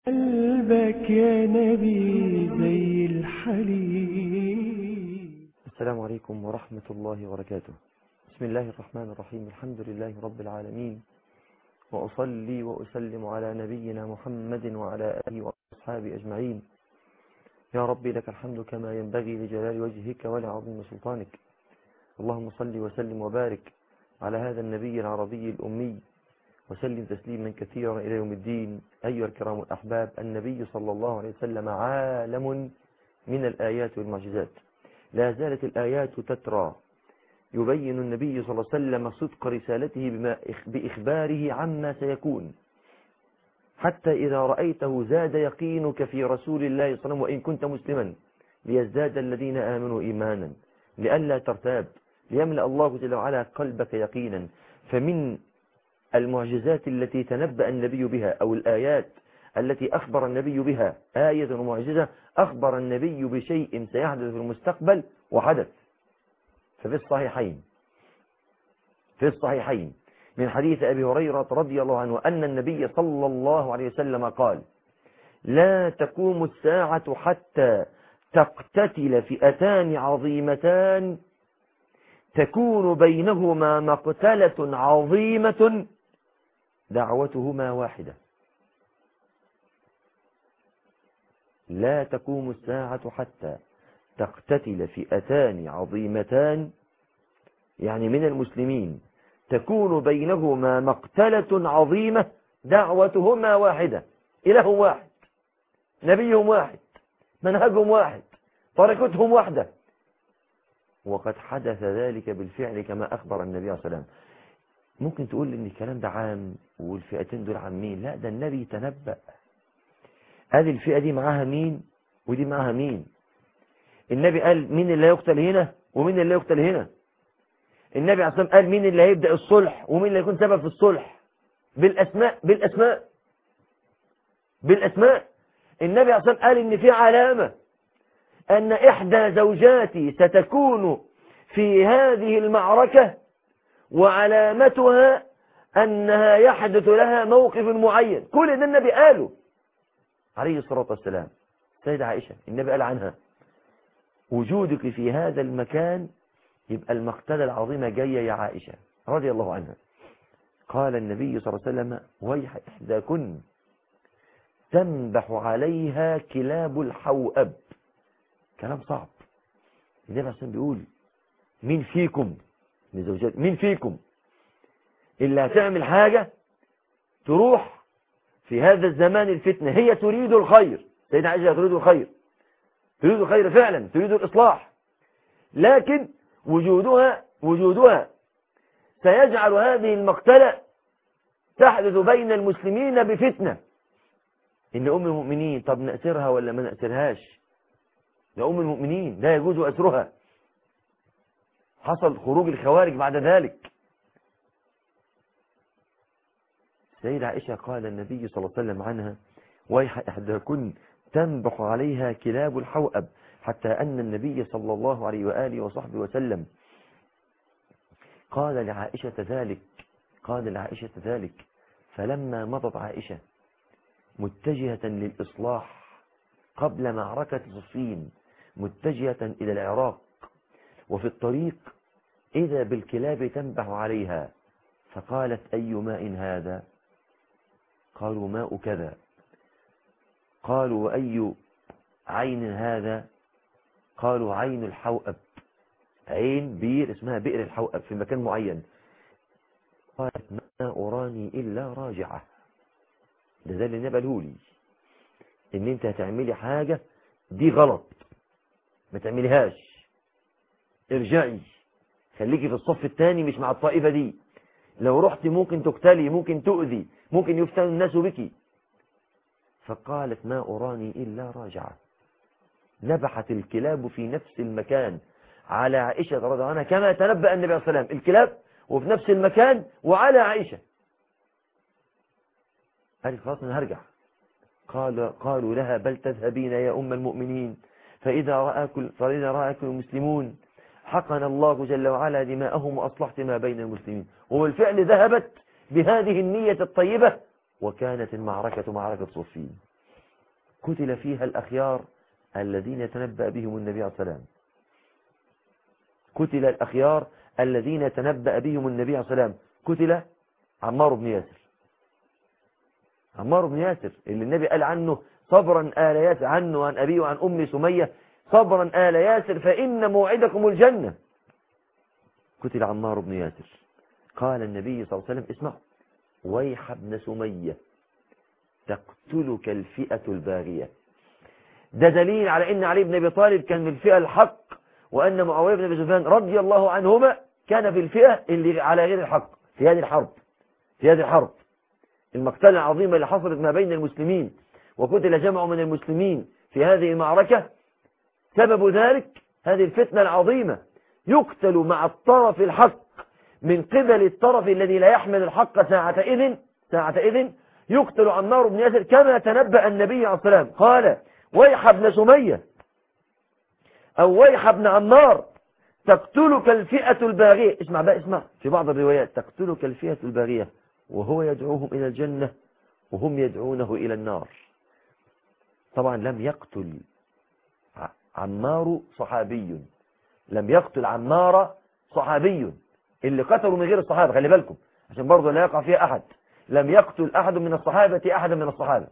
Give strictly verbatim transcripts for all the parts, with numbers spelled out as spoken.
قلبك يا نبي زي الحليب. السلام عليكم ورحمة الله وبركاته. بسم الله الرحمن الرحيم. الحمد لله رب العالمين، وأصلي وأسلم على نبينا محمد وعلى آله وأصحابه أجمعين. يا ربي لك الحمد كما ينبغي لجلال وجهك ولعظيم سلطانك. اللهم صل وسلم وبارك على هذا النبي العربي الأمي، وسلم تسليما كثيرا إلى يوم الدين. أيها الكرام الأحباب، النبي صلى الله عليه وسلم عالم من الآيات والمعجزات. لا زالت الآيات تترى يبين النبي صلى الله عليه وسلم صدق رسالته بما بإخباره عما سيكون، حتى إذا رأيته زاد يقينك في رسول الله صلى الله عليه وسلم وإن كنت مسلما، ليزداد الذين آمنوا إيمانا، لئلا ترتاب، ليملأ الله جل وعلا قلبك يقينا. فمن المعجزات التي تنبأ النبي بها أو الآيات التي أخبر النبي بها، آية ومعجزة أخبر النبي بشيء سيحدث في المستقبل وحدث. ففي الصحيحين في الصحيحين من حديث أبي هريرة رضي الله عنه أن النبي صلى الله عليه وسلم قال: لا تقوم الساعة حتى تقتتل فئتان عظيمتان تكون بينهما مقتلة عظيمة دعوتهما واحدة. لا تقوم الساعة حتى تقتتل فئتان عظيمتان، يعني من المسلمين، تكون بينهما مقتلة عظيمة دعوتهما واحدة. إله واحد، نبيهم واحد، منهجهم واحد، طريقتهم واحدة. وقد حدث ذلك بالفعل كما أخبر النبي صلى الله عليه وسلم. ممكن تقول إن الكلام ده عام والفئتين دول عامين. لا، ده النبي تنبأ. هذه الفئة دي معاها مين ودي معاها مين. النبي قال مين اللي يقتل هنا ومين اللي يقتل هنا. النبي عليه الصلاة والسلام قال مين اللي هيبدأ الصلح ومين اللي يكون سبب في الصلح، بالأسماء بالأسماء بالأسماء. النبي عليه الصلاة والسلام قال إن في علامة أن إحدى زوجاتي ستكون في هذه المعركة، وعلامتها أنها يحدث لها موقف معين. كل ده النبي قاله عليه الصلاة والسلام. سيدة عائشة النبي قال عنها: وجودك في هذا المكان يبقى المقتلة العظيمة جاية يا عائشة رضي الله عنها. قال النبي صلى الله عليه وسلم: ويح إحداكن تنبح عليها كلاب الحوأب. كلام صعب. النبي عليه الصلاة والسلام بيقول: مين فيكم لزوجات مين فيكم اللي هتعمل حاجة تروح في هذا الزمان الفتنة، هي تريد الخير. سيدنا عائشة تريد الخير، تريد الخير فعلا، تريد الإصلاح، لكن وجودها وجودها سيجعل هذه المقتلة تحدث بين المسلمين بفتنة. إن أم المؤمنين، طب نأسرها ولا ما نأسرهاش؟ لأم المؤمنين لا يجوز أسرها. حصل خروج الخوارج بعد ذلك. سيدة عائشة قال النبي صلى الله عليه وسلم عنها: ويح إحداكن تنبح عليها كلاب الحوأب. حتى أن النبي صلى الله عليه وآله وصحبه وسلم قال لعائشة ذلك قال لعائشة ذلك فلما مضت عائشة متجهة للإصلاح قبل معركة صفين، متجهة إلى العراق، وفي الطريق إذا بالكلاب تنبح عليها، فقالت: أي ماء هذا؟ قالوا: ماء كذا. قالوا: وأي عين هذا؟ قالوا: عين الحوأب، عين بير اسمها بئر الحوأب في مكان معين. قالت: ما أراني إلا راجعة. ده ده اللي نبلهولي، إن أنت هتعملي حاجة دي غلط، ما تعمليهاش، ارجعي، خليكي في الصف الثاني مش مع الطائفة دي. لو رحت ممكن تقتلي، ممكن تؤذي، ممكن يفتن الناس بك. فقالت: ما أراني إلا راجعة. نبحت الكلاب في نفس المكان على عائشة رضي الله عنها كما تنبأ النبي عليه الصلاة والسلام. الكلاب وفي نفس المكان وعلى عائشة. قالت: خلاص أنا هرجع. قال قالوا لها: بل تذهبين يا أم المؤمنين، فإذا رأكم فإذا رأكم المسلمون حقن الله جل وعلا دماءهم وأصلحت ما بين المسلمين. وبالفعل ذهبت بهذه النية الطيبة، وكانت المعركة معركة صفين. قتل فيها الأخيار الذين يتنبأ بهم النبي عليه الصلاة والسلام. قتل الأخيار الذين يتنبأ بهم النبي عليه الصلاة والسلام. قتل عمار بن ياسر. عمار بن ياسر اللي النبي قال عنه صبرا آل ياسر، عنه وعن أبيه وعن أم سمية، صبرا آل ياسر فإن موعدكم الجنة. قتل عمار بن ياسر. قال النبي صلى الله عليه وسلم: اسمع، ويح ابن سمية تقتلك الفئة الباغية. ده دليل على ان علي بن ابي طالب كان من الفئة الحق، وان معاوية بن ابي سفيان رضي الله عنهما كان في الفئة اللي على غير الحق في هذه الحرب في هذه الحرب المقتلة العظيمة اللي حصلت ما بين المسلمين، وقتل جمع من المسلمين في هذه المعركة. سبب ذلك هذه الفتنة العظيمة، يقتل مع الطرف الحق من قبل الطرف الذي لا يحمل الحق ساعتئذ ساعتئذ يقتل عمار بن ياسر كما تنبأ النبي عليه الصلاة والسلام. قال: ويح ابن سمية أو ويح ابن عمار تقتلك الفئة الباغية. اسمع بقى، اسمع، في بعض الروايات تقتلك الفئة الباغية وهو يدعوهم إلى الجنة وهم يدعونه إلى النار. طبعا لم يقتل عمار صحابي، لم يقتل عمار صحابي، اللي قتلوا من غير الصحابة، خلي بالكم عشان برضه لا يقع فيها أحد. لم يقتل أحد من الصحابة أحدا من الصحابة.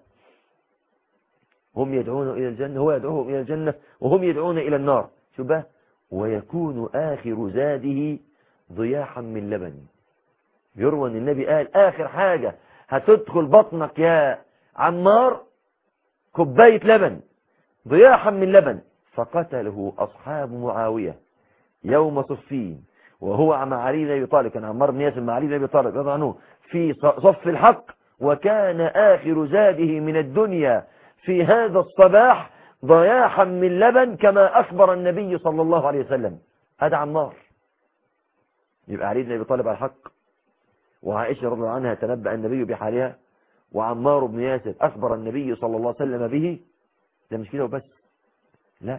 هم يدعون إلى الجنة، هو يدعوهم إلى الجنة وهم يدعون إلى النار. شو بقى؟ ويكون آخر زاده ضياحا من لبن. يروى أن النبي قال: آخر حاجة هتدخل بطنك يا عمار كوباية لبن، ضياحا من لبن. فقتله أصحاب معاوية يوم صفين وهو مع علي بن أبي طالب. كان عمار بن ياسر مع علي بن أبي طالب رضي الله عنه في صف الحق، وكان آخر زاده من الدنيا في هذا الصباح ضياحا من لبن كما أخبر النبي صلى الله عليه وسلم. هذا عمار. يبقى علي بن أبي طالب على الحق، وعائشة رضي الله عنها تنبأ النبي بحالها، وعمار بن ياسر أخبر النبي صلى الله عليه وسلم به. ده مش كده وبس، لا،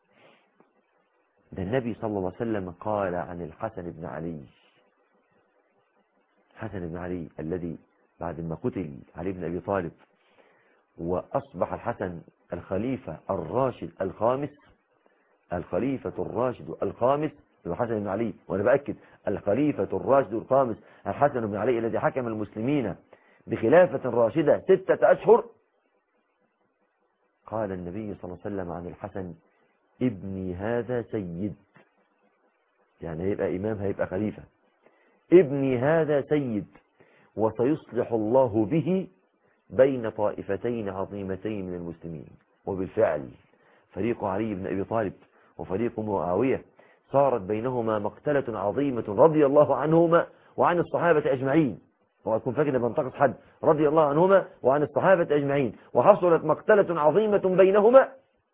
ده النبي صلى الله عليه وسلم قال عن الحسن بن علي، حسن بن علي الذي بعد ما قتل علي بن أبي طالب وأصبح الحسن الخليفة الراشد الخامس، الخليفة الراشد الخامس الحسن بن علي، وأنا بأكد الخليفة الراشد الخامس الحسن بن علي الذي حكم المسلمين بخلافة راشدة ستة أشهر. قال النبي صلى الله عليه وسلم عن الحسن: ابني هذا سيد، يعني هيبقى إمام، هيبقى خليفة. ابني هذا سيد وسيصلح الله به بين طائفتين عظيمتين من المسلمين. وبالفعل فريق علي بن أبي طالب وفريق معاوية صارت بينهما مقتلة عظيمة رضي الله عنهما وعن الصحابة أجمعين. وأكون فاكر بنتقص حد، رضي الله عنهما وعن الصحابة أجمعين، وحصلت مقتلة عظيمة بينهما.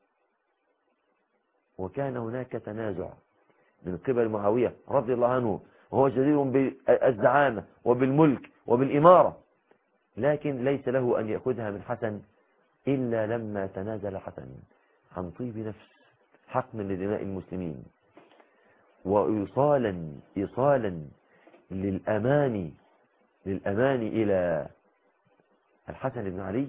وكان هناك تنازع من قبل معاوية رضي الله عنه، وهو جدير بالزعامة وبالملك وبالإمارة، لكن ليس له أن يأخذها من حسن إلا لما تنازل حسن عن طيب نفس حقنا لدماء المسلمين، وإيصالا إيصالا للأمان للأمان إلى الحسن بن علي.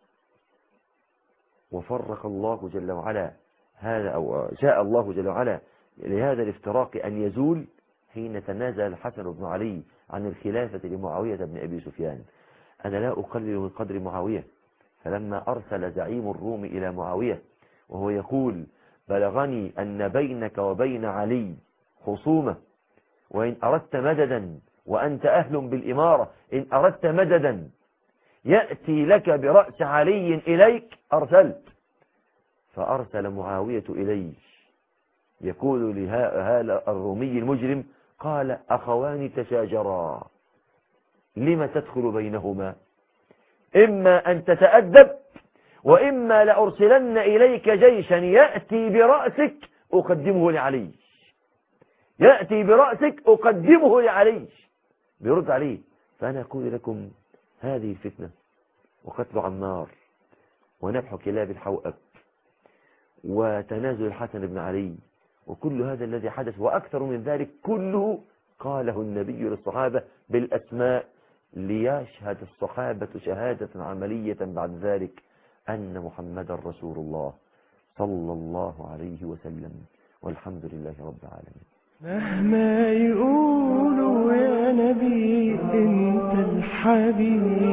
وفرق الله جل وعلا هذا، أو شاء الله جل وعلا لهذا الافتراق أن يزول حين تنازل الحسن بن علي عن الخلافة لمعاوية بن أبي سفيان. أنا لا أقلل من قدر معاوية، فلما أرسل زعيم الروم إلى معاوية وهو يقول: بلغني أن بينك وبين علي خصومة، وإن أردت مددا وأنت أهل بالإمارة، إن أردت مددا يأتي لك برأس علي إليك أرسلت. فأرسل معاوية إليه يقول لهذا الرومي المجرم: قال: أخوان تشاجرا، لم تدخل بينهما؟ إما أن تتأدب، وإما لأرسلن إليك جيشا يأتي برأسك أقدمه لعلي، يأتي برأسك أقدمه لعلي. بيرد عليه: فأنا أقول لكم هذه الفتنة وقتل عمار ونبح كلاب الحوأب وتنازل الحسن بن علي وكل هذا الذي حدث وأكثر من ذلك كله قاله النبي للصحابة بالأسماء، ليشهد الصحابة شهادة عملية بعد ذلك أن محمد رسول الله صلى الله عليه وسلم، والحمد لله رب العالمين. مهما يقولوا يا نبي انت الحبيب،